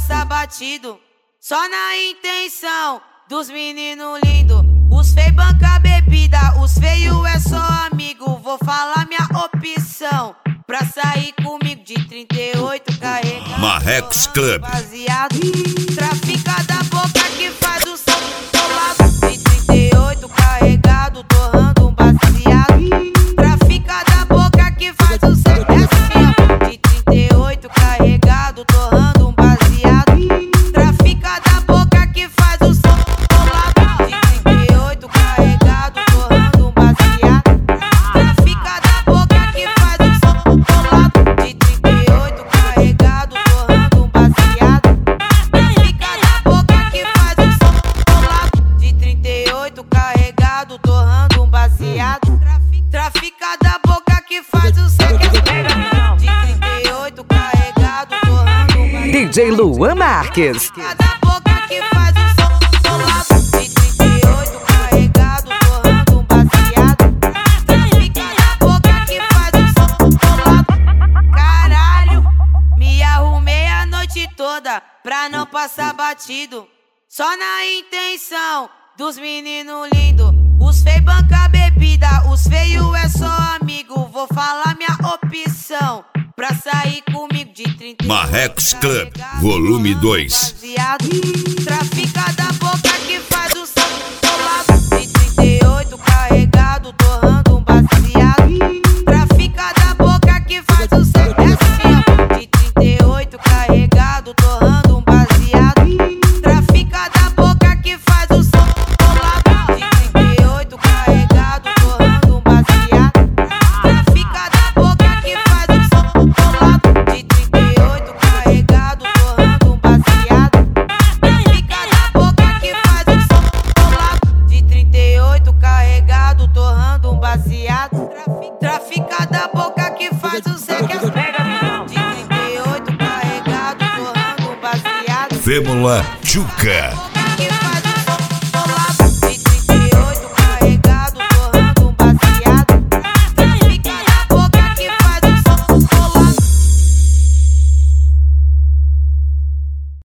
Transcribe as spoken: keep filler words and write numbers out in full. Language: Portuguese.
passar batido, só na intenção dos meninos lindos. Os feios banca bebida, os feios é só amigo. Vou falar minha opção pra sair comigo de trinta e oito carregado. Marrecos Club. Baseado, trafica da boca que faz o som do lado. De trinta e oito carregado, torrando um baseado. Trafica da boca que faz o som assim, de trinta e oito carregado, torrando um baseado. Trafica da boca que faz o som do lado. De trinta e oito carregado, torrando um baseado. Trafica da boca que faz o som do lado. De trinta e oito carregado, torrando um baseado. Trafica da boca que faz o som do lado. De trinta e oito carregado, torrando um baseado. Trafica da boca que faz o som que pega. De trinta e oito carregado, torrando um baseado. D J Luan Marques. Trafica da boca que faz o som do lado. De trinta e oito carregado, torrando um baseado. Trafica da boca que faz o som do lado. Caralho, me arrumei a noite toda pra não passar batido, só na intenção dos meninos lindos. Os feios banca bebida, os feios é só amigo. Vou falar minha opção pra sair comigo de trinta e oito. Marrecos Club, volume dois. Baseado. Trafica da boca que faz o som do lado. De trinta e oito carregado, torrando um baseado. Trafica da boca que faz o som assim, de trinta e oito carregado, torrando um baseado. Trafica da boca que faz o som do lado. De trinta e oito carregado, torrando um baseado. Trafica da boca que faz o som do lado. De trinta e oito carregado, torrando um baseado. Trafica da boca que faz o som do lado. De trinta e oito carregado, torrando um baseado. Trafica da boca que faz o som que as pega. De trinta e oito carregado, torrando um baseado. Fêmula Tchuca.